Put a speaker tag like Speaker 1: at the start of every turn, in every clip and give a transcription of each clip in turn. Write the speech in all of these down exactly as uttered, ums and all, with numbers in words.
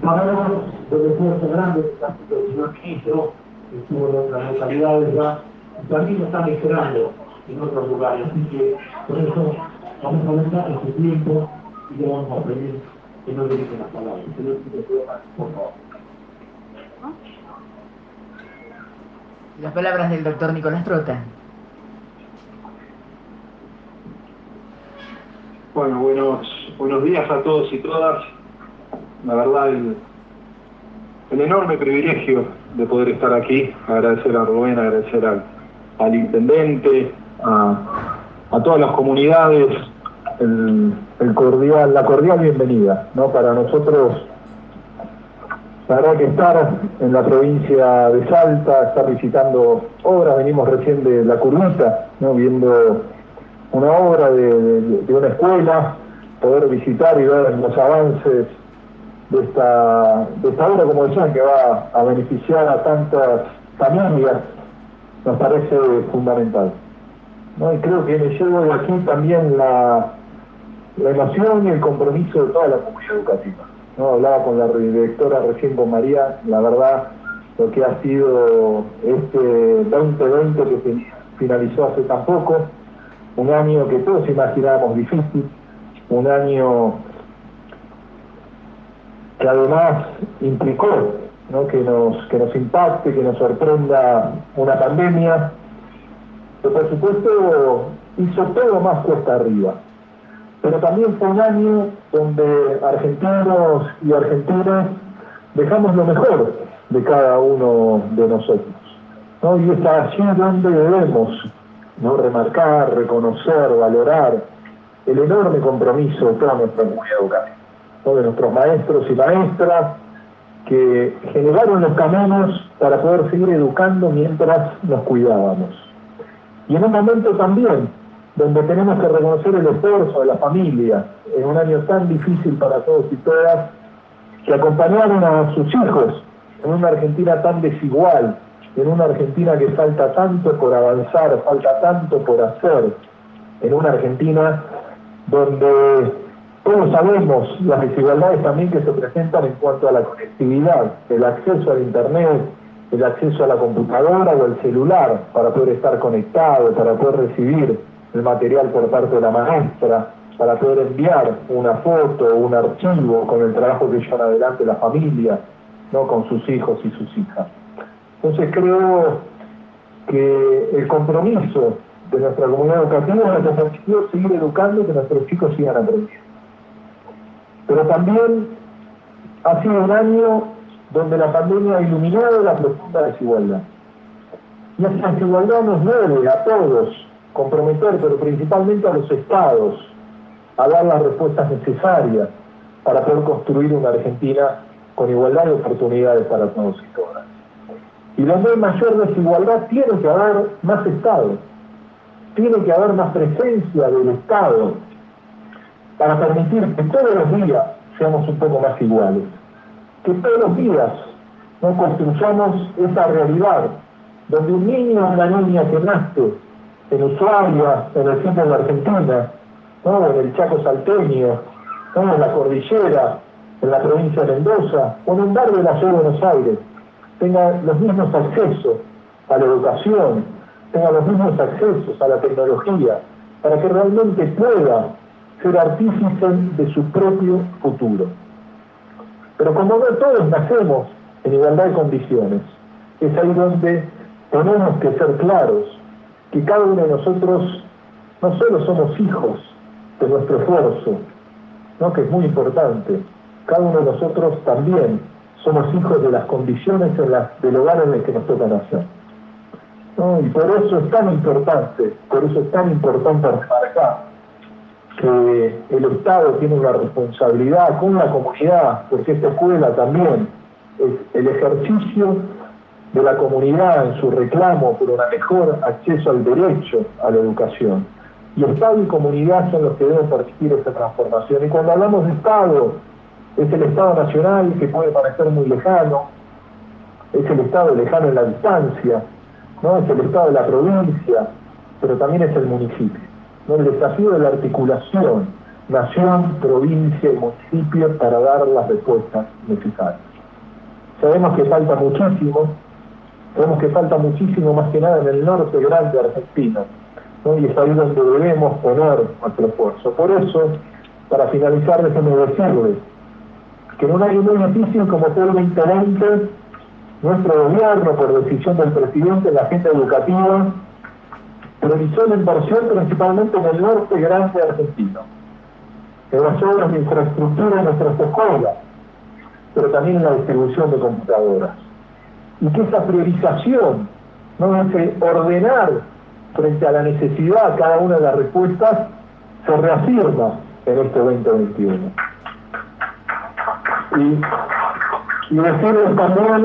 Speaker 1: Sabemos del esfuerzo grande que está haciendo el señor ministro, que estuvo en otras localidades ya, y también lo están esperando en otros lugares. Así que, por eso, vamos a aumentar este tiempo y le vamos a pedir que no dirigen las palabras. Señor secretario, por favor.
Speaker 2: Las palabras del doctor Nicolás Trota.
Speaker 3: Bueno, buenos, buenos días a todos y todas. La verdad, el, el enorme privilegio de poder estar aquí. Agradecer a Rubén, agradecer al, al intendente, a, a todas las comunidades, el, el cordial, la cordial bienvenida, ¿no? Para nosotros, la verdad que estar en la provincia de Salta, estar visitando obras, venimos recién de La Curvita, ¿no? Viendo una obra de, de, de una escuela, poder visitar y ver los avances de esta, de esta obra, como decían, que va a beneficiar a tantas familias, nos parece fundamental, ¿no? Y creo que me llevo de aquí también la, la emoción y el compromiso de toda la comunidad educativa, ¿no? Hablaba con la directora recién, con María, la verdad, lo que ha sido este veinte veinte que finalizó hace tan poco, un año que todos imaginábamos difícil, un año que además implicó, ¿no? que nos que nos impacte, que nos sorprenda una pandemia, que por supuesto hizo todo más cuesta arriba. Pero también fue un año donde argentinos y argentinas dejamos lo mejor de cada uno de nosotros, ¿no? Y es allí donde debemos, ¿no? remarcar, reconocer, valorar el enorme compromiso de toda nuestra comunidad educativa, ¿no? De nuestros maestros y maestras que generaron los caminos para poder seguir educando mientras nos cuidábamos. Y en un momento también donde tenemos que reconocer el esfuerzo de la familia, en un año tan difícil para todos y todas, que acompañaron a sus hijos en una Argentina tan desigual, en una Argentina que falta tanto por avanzar, falta tanto por hacer, en una Argentina donde todos sabemos las desigualdades también que se presentan en cuanto a la conectividad, el acceso al internet, el acceso a la computadora o al celular para poder estar conectado, para poder recibir el material por parte de la maestra, para poder enviar una foto o un archivo con el trabajo que llevan adelante la familia, ¿no? Con sus hijos y sus hijas. Entonces creo que el compromiso de nuestra comunidad educativa nos permitió seguir educando, que nuestros chicos sigan aprendiendo. Pero también ha sido un año donde la pandemia ha iluminado la profunda desigualdad. Y esa desigualdad nos debe a todos comprometer, pero principalmente a los estados, a dar las respuestas necesarias para poder construir una Argentina con igualdad de oportunidades para todos y todas. Y donde hay mayor desigualdad tiene que haber más Estado, tiene que haber más presencia del Estado para permitir que todos los días seamos un poco más iguales, que todos los días no construyamos esa realidad donde un niño o una niña que nace en Ushuaia, en el centro de la Argentina, ¿no? en el Chaco salteño, ¿no? en la cordillera, en la provincia de Mendoza, o en un barrio de la ciudad de Buenos Aires, tenga los mismos accesos a la educación, tenga los mismos accesos a la tecnología, para que realmente pueda ser artífice de su propio futuro. Pero como no todos nacemos en igualdad de condiciones, es ahí donde tenemos que ser claros que cada uno de nosotros no solo somos hijos de nuestro esfuerzo, ¿no? que es muy importante, cada uno de nosotros también somos hijos de las condiciones en las, del hogar en el que nos toca nacer, ¿no? Y por eso es tan importante, por eso es tan importante remarcar que el Estado tiene una responsabilidad con la comunidad, porque esta escuela también es el ejercicio de la comunidad en su reclamo por un mejor acceso al derecho a la educación. Y Estado y comunidad son los que deben permitir esta transformación. Y cuando hablamos de Estado, es el Estado nacional, que puede parecer muy lejano, es el Estado lejano en la distancia, ¿no? Es el Estado de la provincia, pero también es el municipio, ¿no? El desafío de la articulación nación, provincia y municipio para dar las respuestas necesarias. Sabemos que falta muchísimo, sabemos que falta muchísimo más que nada en el norte grande de Argentina, ¿no? Y es ahí donde debemos poner nuestro esfuerzo. Por eso, para finalizar, déjenme decirles que en un año muy difícil como fue el veinte veinte, nuestro gobierno, por decisión del presidente, en la agenda educativa, priorizó la inversión principalmente en el norte grande argentino, en las obras de infraestructura de nuestras escuelas, pero también en la distribución de computadoras. Y que esa priorización, ¿no?, ese ordenar frente a la necesidad cada una de las respuestas, se reafirma en este veinte veintiuno. Y, y decirles también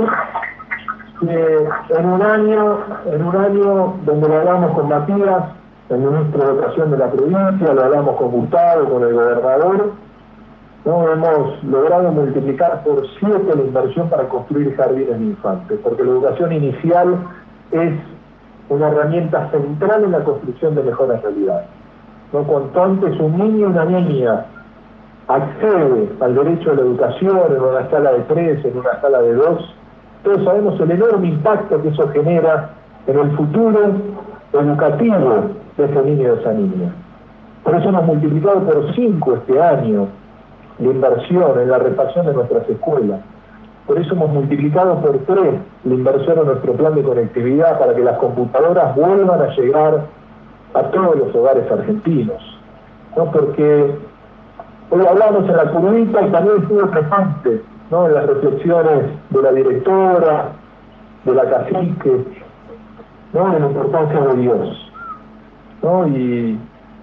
Speaker 3: que en un año, en un año donde lo hablamos con Matías, el ministro de Educación de la provincia, lo hablamos con Gustavo, con el gobernador, ¿no?, hemos logrado multiplicar por siete la inversión para construir jardines de infantes, porque la educación inicial es una herramienta central en la construcción de mejores realidades, ¿no? Cuanto antes un niño o una niña accede al derecho a la educación en una escala de tres, en una escala de dos, todos sabemos el enorme impacto que eso genera en el futuro educativo de ese niño y de esa niña. Por eso hemos multiplicado por cinco este año la inversión en la reparación de nuestras escuelas. Por eso hemos multiplicado por tres la inversión en nuestro plan de conectividad para que las computadoras vuelvan a llegar a todos los hogares argentinos, ¿no? Porque hoy hablamos en la curvita y también estuvo presente, ¿no?, en las reflexiones de la directora, de la cacique, ¿no?, de la importancia de Dios, ¿no? Y,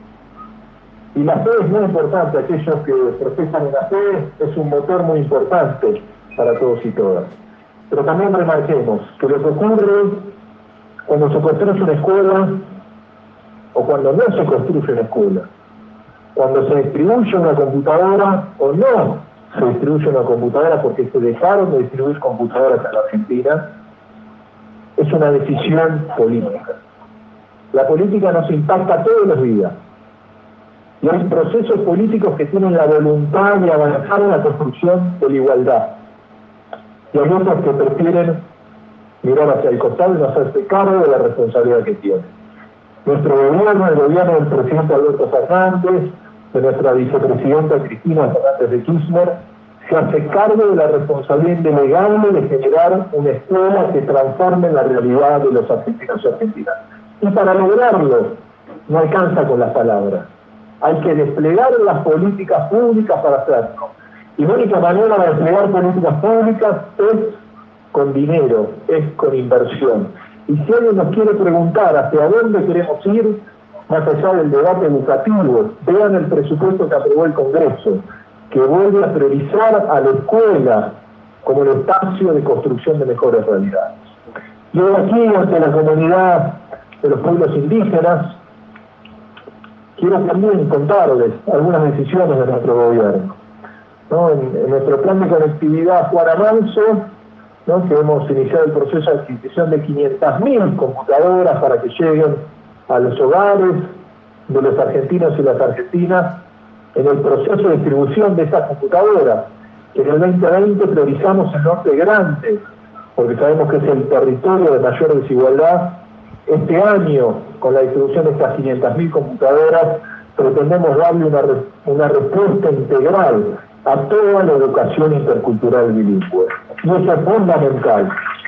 Speaker 3: y la fe es muy importante, aquellos que profesan en la fe, es un motor muy importante para todos y todas. Pero también remarquemos que lo que ocurre cuando se construye una escuela o cuando no se construye una escuela, cuando se distribuye una computadora o no se distribuye una computadora porque se dejaron de distribuir computadoras en la Argentina, es una decisión política. La política nos impacta todos los días. Y hay procesos políticos que tienen la voluntad de avanzar en la construcción de la igualdad. Y hay otros que prefieren mirar hacia el costado y no hacerse cargo de la responsabilidad que tienen. Nuestro gobierno, el gobierno del presidente Alberto Fernández, de nuestra vicepresidenta Cristina Fernández de Kirchner, se hace cargo de la responsabilidad indelegable de generar una escuela que transforme la realidad de los argentinos y argentinas. Y para lograrlo, no alcanza con las palabras. Hay que desplegar las políticas públicas para hacerlo. Y la única manera de desplegar políticas públicas es con dinero, es con inversión. Y si alguien nos quiere preguntar hacia dónde queremos ir, más allá del debate educativo, vean el presupuesto que aprobó el Congreso, que vuelve a priorizar a la escuela como el espacio de construcción de mejores realidades. Y hoy aquí, ante la comunidad de los pueblos indígenas, quiero también contarles algunas decisiones de nuestro gobierno, ¿no? En, en nuestro plan de conectividad Juan Amanso, ¿no?, que hemos iniciado el proceso de adquisición de quinientas mil computadoras para que lleguen a los hogares de los argentinos y las argentinas, en el proceso de distribución de esas computadoras, que en el veinte veinte priorizamos el norte grande, porque sabemos que es el territorio de mayor desigualdad. Este año, con la distribución de estas quinientas mil computadoras, pretendemos darle una, una respuesta integral a toda la educación intercultural bilingüe. Y eso es fundamental.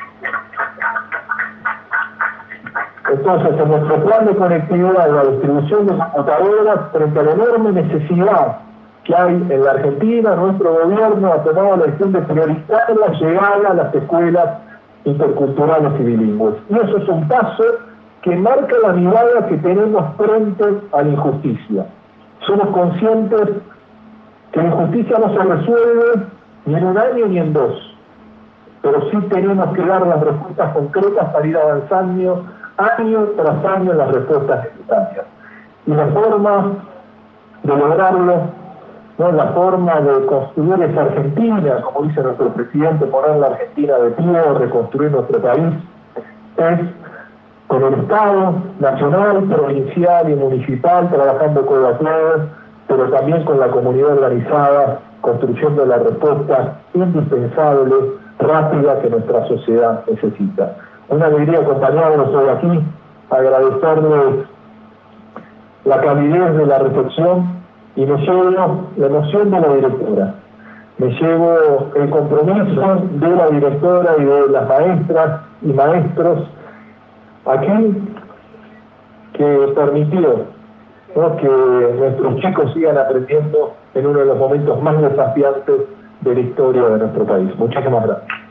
Speaker 3: Entonces, en nuestro plan de conectividad, la distribución de computadoras, frente a la enorme necesidad que hay en la Argentina, nuestro gobierno ha tomado la decisión de priorizar la llegada a las escuelas interculturales y bilingües. Y eso es un paso que marca la mirada que tenemos frente a la injusticia. Somos conscientes que la injusticia no se resuelve ni en un año ni en dos, pero sí tenemos que dar las respuestas concretas para ir avanzando año tras año en las respuestas necesarias. Y la forma de lograrlo, ¿no?, la forma de construir esa Argentina, como dice nuestro presidente, poner la Argentina de pie, reconstruir nuestro país, es con el Estado nacional, provincial y municipal, trabajando codo a codo, pero también con la comunidad organizada, construyendo la respuesta indispensable, rápida que nuestra sociedad necesita. Una alegría acompañarlos hoy aquí, agradecerles la calidez de la recepción y me llevo la emoción de la directora. Me llevo el compromiso de la directora y de las maestras y maestros aquí que permitió, ¿no?, que nuestros chicos sigan aprendiendo en uno de los momentos más desafiantes de la historia de nuestro país. Muchísimas gracias.